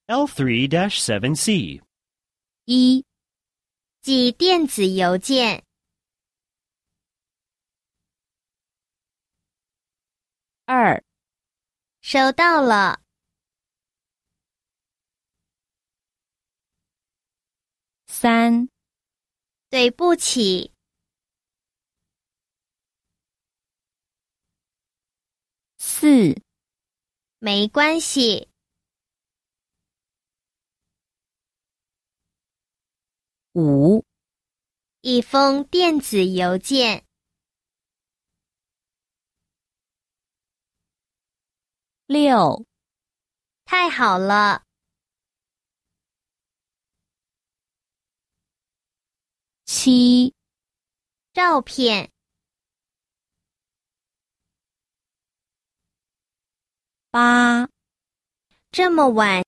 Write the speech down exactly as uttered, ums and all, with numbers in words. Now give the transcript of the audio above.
L three dash seven C. 一、寄电子邮件。二、收到了。三、对不起。四、没关系。五、一封电子邮件。六、太好了。七、照片。八、这么晚